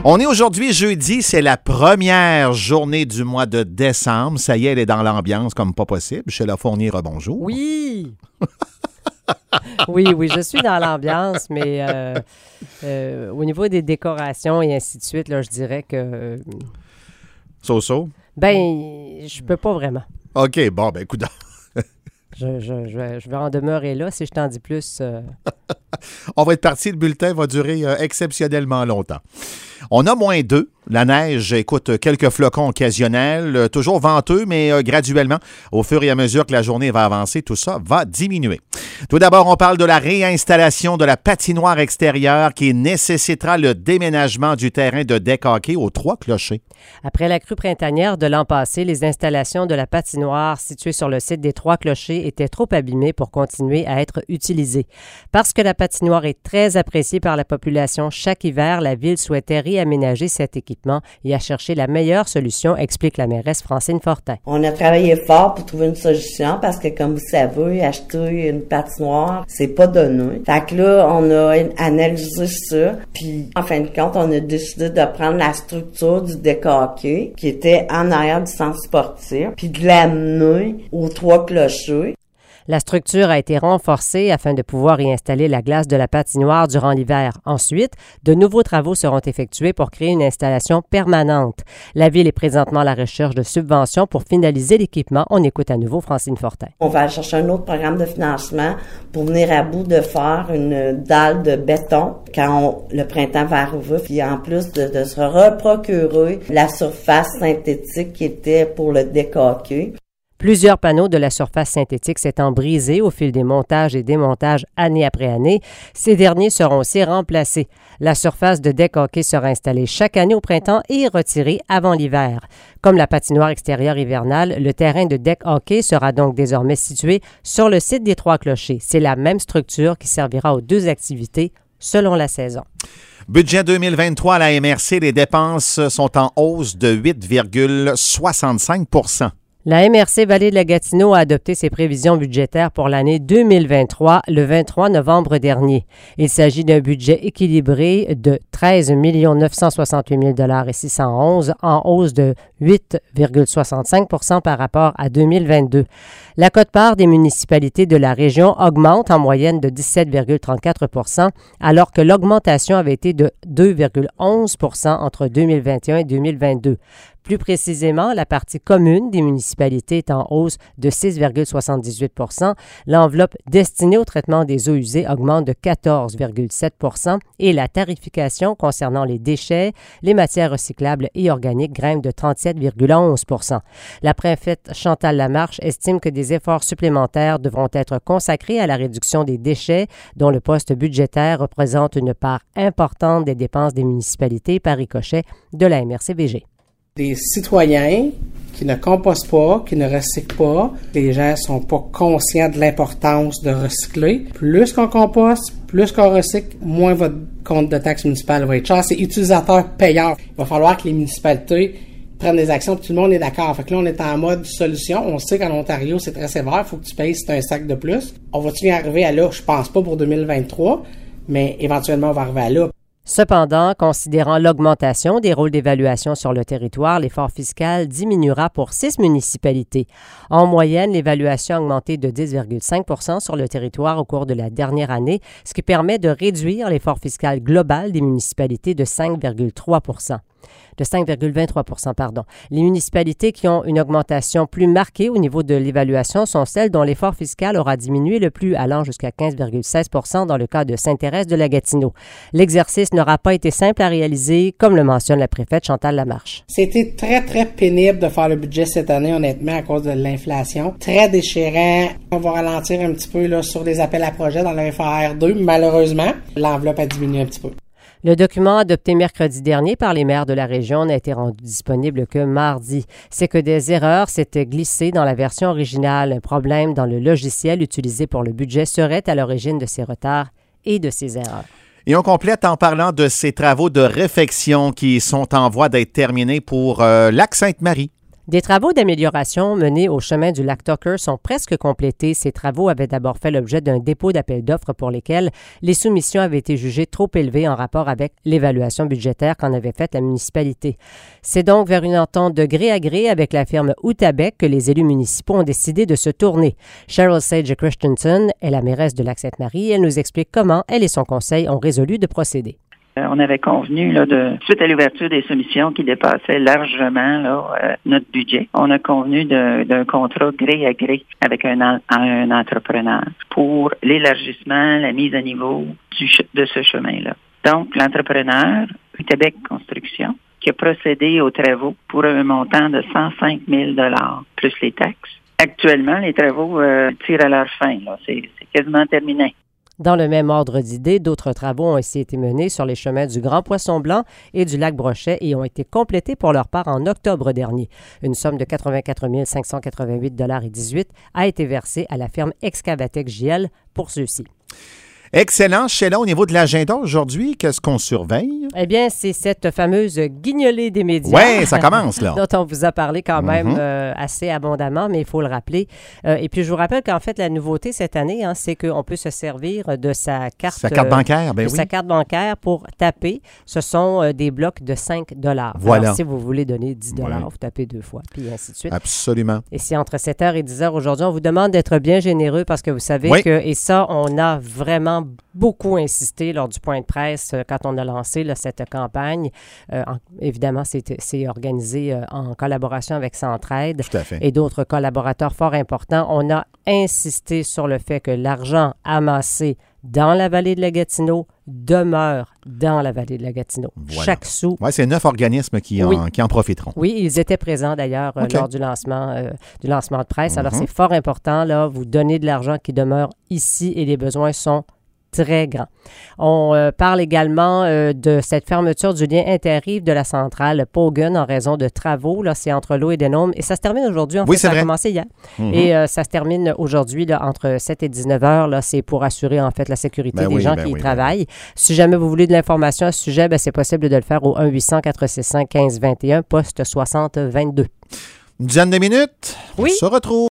On est aujourd'hui jeudi, c'est la première journée du mois de décembre. Ça y est, elle est dans l'ambiance comme pas possible. Sheila Fournier, rebonjour. Oui! Oui, je suis dans l'ambiance, mais au niveau des décorations et ainsi de suite, là, je dirais que... So-so? Ben, je peux pas vraiment. OK, bon, ben écoute. Je vais en demeurer là. Si je t'en dis plus... On va être parti. Le bulletin va durer exceptionnellement longtemps. On a -2. La neige, écoute, quelques flocons occasionnels, toujours venteux, mais graduellement, au fur et à mesure que la journée va avancer, tout ça va diminuer. Tout d'abord, on parle de la réinstallation de la patinoire extérieure qui nécessitera le déménagement du terrain de deck hockey aux Trois-Clochers. Après la crue printanière de l'an passé, les installations de la patinoire située sur le site des Trois-Clochers étaient trop abîmées pour continuer à être utilisées. Parce que la patinoire est très appréciée par la population, chaque hiver, la Ville souhaitait réaménager cet équipement et à chercher la meilleure solution, explique la mairesse Francine Fortin. On a travaillé fort pour trouver une solution parce que, comme vous savez, acheter une patinoire, c'est pas donné. Fait que là, on a analysé ça, puis en fin de compte, on a décidé de prendre la structure du deck hockey qui était en arrière du centre sportif, puis de l'amener aux Trois-Clochers. La structure a été renforcée afin de pouvoir y installer la glace de la patinoire durant l'hiver. Ensuite, de nouveaux travaux seront effectués pour créer une installation permanente. La Ville est présentement à la recherche de subventions pour finaliser l'équipement. On écoute à nouveau Francine Fortin. On va aller chercher un autre programme de financement pour venir à bout de faire une dalle de béton quand le printemps va arriver. Puis en plus de se reprocurer la surface synthétique qui était pour le deck hockey. Plusieurs panneaux de la surface synthétique s'étant brisés au fil des montages et démontages année après année, ces derniers seront aussi remplacés. La surface de deck hockey sera installée chaque année au printemps et retirée avant l'hiver. Comme la patinoire extérieure hivernale, le terrain de deck hockey sera donc désormais situé sur le site des Trois-Clochers. C'est la même structure qui servira aux deux activités selon la saison. Budget 2023 à la MRC, les dépenses sont en hausse de 8,65 %. La MRC Vallée de la Gatineau a adopté ses prévisions budgétaires pour l'année 2023 le 23 novembre dernier. Il s'agit d'un budget équilibré de 13 968 611 en hausse de 8,65 % par rapport à 2022. La quote-part des municipalités de la région augmente en moyenne de 17,34 % alors que l'augmentation avait été de 2,11 % entre 2021 et 2022. Plus précisément, la partie commune des municipalités est en hausse de 6,78 %. L'enveloppe destinée au traitement des eaux usées augmente de 14,7 % et la tarification concernant les déchets, les matières recyclables et organiques grimpe de 37,11 %. La préfète Chantal Lamarche estime que des efforts supplémentaires devront être consacrés à la réduction des déchets, dont le poste budgétaire représente une part importante des dépenses des municipalités par ricochet de la MRC-VG. Des citoyens qui ne compostent pas, qui ne recyclent pas, les gens ne sont pas conscients de l'importance de recycler. Plus qu'on composte, plus qu'on recycle, moins votre compte de taxe municipale va être cher. C'est utilisateur-payeur. Il va falloir que les municipalités prennent des actions, puis tout le monde est d'accord. Fait que là, on est en mode solution. On sait qu'en Ontario, c'est très sévère. Il faut que tu payes si tu as un sac de plus. On va-tu y arriver à là? Je pense pas pour 2023, mais éventuellement, on va arriver à là. Cependant, considérant l'augmentation des rôles d'évaluation sur le territoire, l'effort fiscal diminuera pour 6 municipalités. En moyenne, l'évaluation a augmenté de 10,5 % sur le territoire au cours de la dernière année, ce qui permet de réduire l'effort fiscal global des municipalités de 5,23 %. De 5,23 %. Les municipalités qui ont une augmentation plus marquée au niveau de l'évaluation sont celles dont l'effort fiscal aura diminué le plus, allant jusqu'à 15,16 % dans le cas de Sainte-Thérèse de la Gatineau. L'exercice n'aura pas été simple à réaliser, comme le mentionne la préfète Chantal Lamarche. C'était très, très pénible de faire le budget cette année, honnêtement, à cause de l'inflation. Très déchirant. On va ralentir un petit peu là, sur les appels à projets dans le FAR2, malheureusement. L'enveloppe a diminué un petit peu. Le document adopté mercredi dernier par les maires de la région n'a été rendu disponible que mardi. C'est que des erreurs s'étaient glissées dans la version originale. Un problème dans le logiciel utilisé pour le budget serait à l'origine de ces retards et de ces erreurs. Et on complète en parlant de ces travaux de réfection qui sont en voie d'être terminés pour Lac-Sainte-Marie. Des travaux d'amélioration menés au chemin du lac Tucker sont presque complétés. Ces travaux avaient d'abord fait l'objet d'un dépôt d'appel d'offres pour lesquels les soumissions avaient été jugées trop élevées en rapport avec l'évaluation budgétaire qu'en avait faite la municipalité. C'est donc vers une entente de gré à gré avec la firme Outabec que les élus municipaux ont décidé de se tourner. Cheryl Sage Christensen est la mairesse de Lac-Sainte-Marie. Elle nous explique comment elle et son conseil ont résolu de procéder. On avait convenu, suite à l'ouverture des soumissions qui dépassaient largement notre budget, on a convenu d'un contrat gré à gré avec un entrepreneur pour l'élargissement, la mise à niveau de ce chemin-là. Donc, l'entrepreneur, Québec Construction, qui a procédé aux travaux pour un montant de 105 000 $ plus les taxes. Actuellement, les travaux tirent à leur fin. C'est quasiment terminé. Dans le même ordre d'idées, d'autres travaux ont aussi été menés sur les chemins du Grand Poisson-Blanc et du lac Brochet et ont été complétés pour leur part en octobre dernier. Une somme de 84 588,18 $ a été versée à la firme Excavatec JL pour ceux-ci. Excellent. Sheila, au niveau de l'agenda aujourd'hui, qu'est-ce qu'on surveille? Eh bien, c'est cette fameuse guignolée des médias. Oui, ça commence, là. Dont on vous a parlé quand même assez abondamment, mais il faut le rappeler. Et puis, je vous rappelle qu'en fait, la nouveauté cette année, c'est qu'on peut se servir de sa carte bancaire, sa carte bancaire pour taper. Ce sont des blocs de 5 $. Voilà. Alors, si vous voulez donner 10 $, vous tapez 2 fois, puis ainsi de suite. Absolument. Et c'est entre 7h et 10h aujourd'hui. On vous demande d'être bien généreux parce que vous savez que, et ça, on a vraiment beaucoup insisté lors du point de presse quand on a lancé cette campagne. Évidemment, c'est organisé en collaboration avec Centraide et d'autres collaborateurs fort importants. On a insisté sur le fait que l'argent amassé dans la vallée de la Gatineau demeure dans la vallée de la Gatineau. Voilà. Chaque sou. Oui, c'est 9 organismes qui en profiteront. Oui, ils étaient présents d'ailleurs lors du lancement de presse. Alors, c'est fort important. Là, vous donnez de l'argent qui demeure ici et les besoins sont très grand. On parle également de cette fermeture du lien interrive de la centrale Paugun en raison de travaux. Là, c'est entre l'eau et Denôme. Et ça se termine aujourd'hui. En fait, ça a commencé hier. Et ça se termine aujourd'hui là, entre 7 et 19 heures. Là, c'est pour assurer en fait la sécurité des gens qui y travaillent. Si jamais vous voulez de l'information à ce sujet, c'est possible de le faire au 1-800-465-1521, poste 6022. Une dizaine de minutes. On se retrouve.